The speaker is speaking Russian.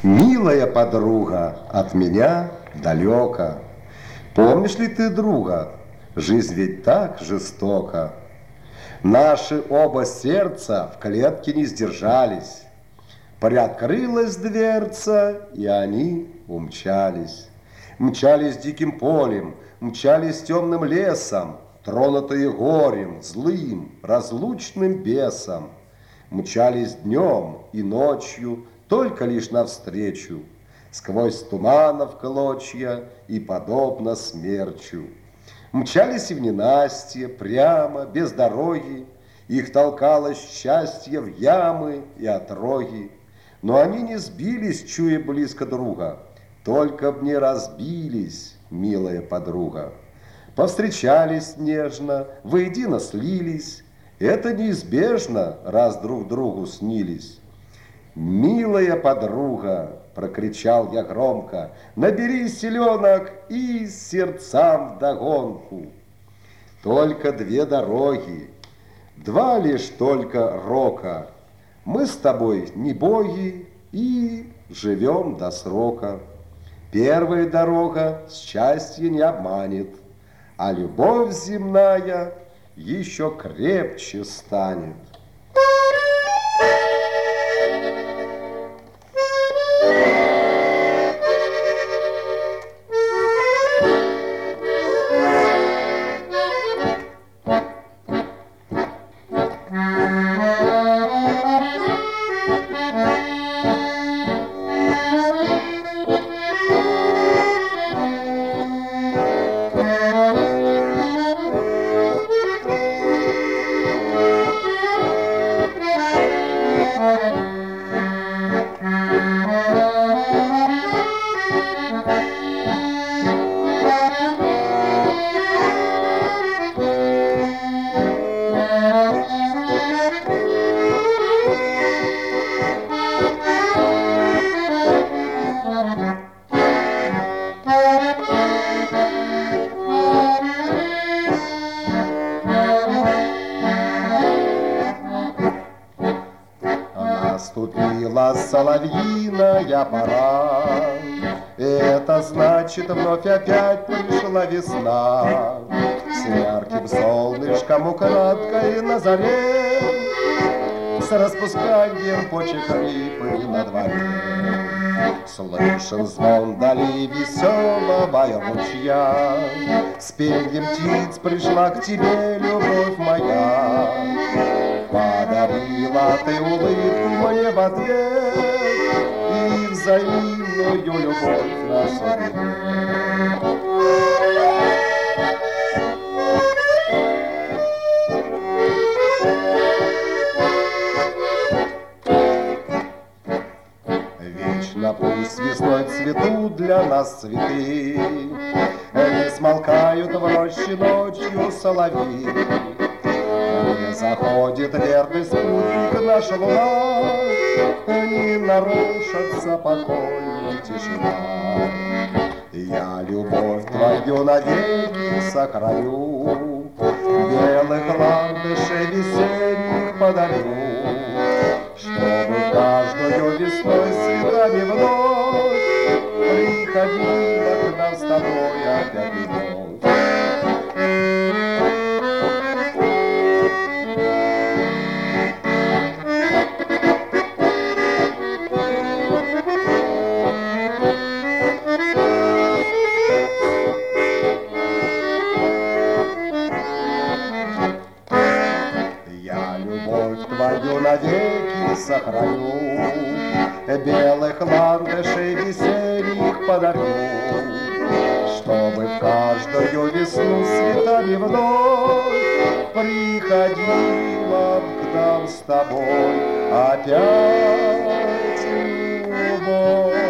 Милая подруга, от меня далеко. Помнишь ли ты друга? Жизнь ведь так жестока. Наши оба сердца в клетке не сдержались. Приоткрылась дверца, и они умчались. Мчались диким полем, мчались темным лесом, тронутые горем, злым, разлучным бесом. Мчались днем и ночью, только лишь навстречу, сквозь туманов клочья и подобно смерчу. Мчались и в ненастье, прямо, без дороги, их толкало счастье в ямы и отроги. Но они не сбились, чуя близко друга, только б не разбились, милая подруга. Повстречались нежно, воедино слились, это неизбежно, раз друг другу снились. «Милая подруга!» – прокричал я громко, «набери селенок и сердцам вдогонку!» Только две дороги, два лишь только рока, мы с тобой не боги и живем до срока. Первая дорога счастье не обманет, а любовь земная еще крепче станет. Наступила соловьиная пора, это значит, вновь опять пришла весна. С ярким солнышком украдкой на заре, с распусканием почек липы на дворе. Слышен звон дали веселого ручья, с пеньем птиц пришла к тебе любовь моя. Подарила ты улыбку мне в ответ и взаимную любовь нас оберет. Вечно пусть весной цветут для нас цветы, не смолкают в роще ночью соловьи. Не заходит верный спутник наша луна, не нарушится покой и тишина. Я любовь твою навеки сохраню, белых ландышей весенних подарю, чтобы каждую весной цветами вновь приходила к нам с тобой опять любовь. Твою навеки сохраню, белых ландышей весенних подарю, чтобы в каждую весну цветами вновь приходила к нам с тобой опять любовь.